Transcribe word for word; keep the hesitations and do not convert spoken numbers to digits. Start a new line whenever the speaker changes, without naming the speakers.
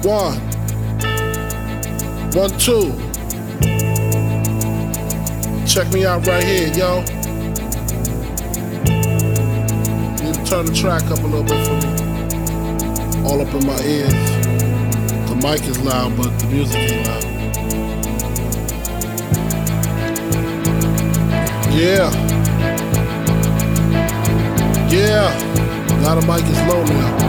One. One, two. Check me out right here, yo. Need to turn the track up a little bit for me. All up in my ears. The mic is loud, but the music is loud. Yeah. Yeah. Now the mic is low now.